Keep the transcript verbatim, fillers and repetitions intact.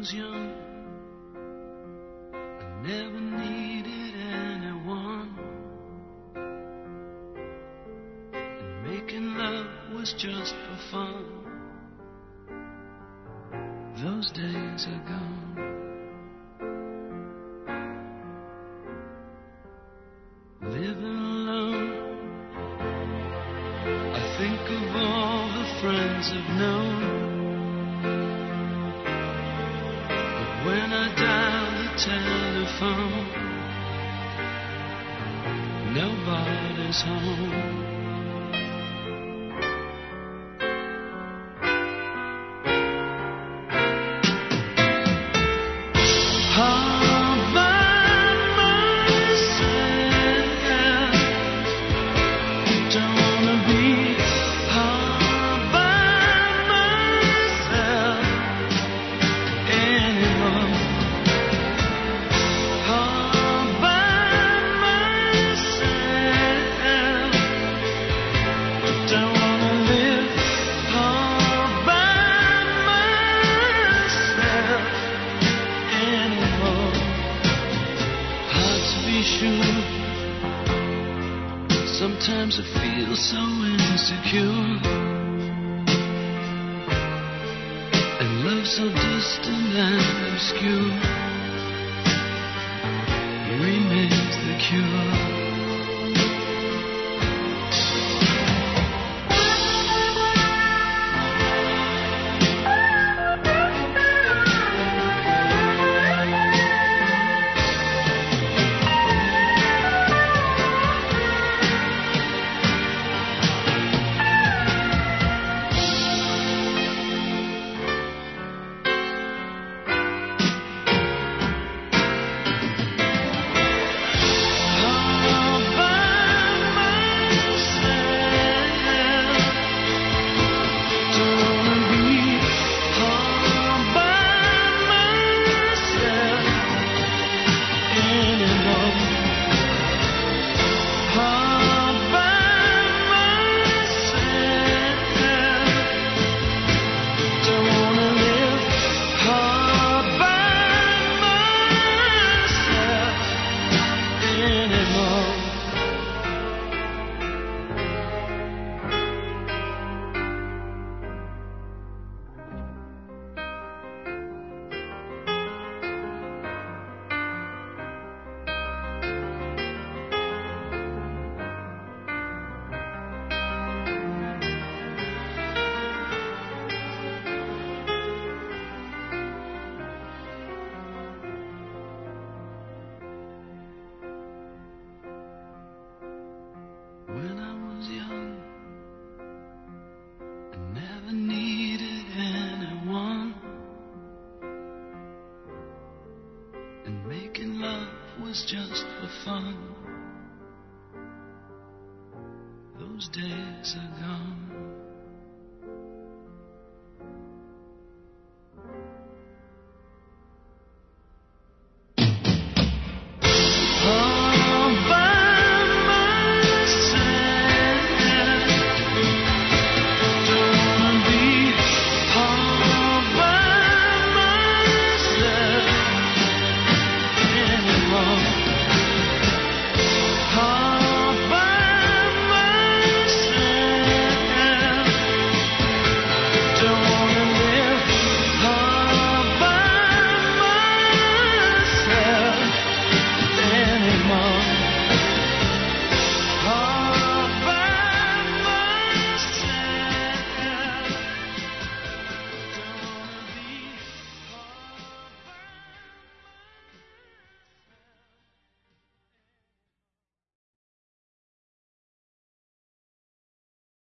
was young, I never needed anyone, and making love was just for fun. Those days are gone. Living alone, I think of all the friends I've known. But when I dial the telephone, nobody's home. Sometimes I feel so insecure, and love so distant and obscure remains the cure. When I was young, I never needed anyone, and making love was just for fun. Those days are gone.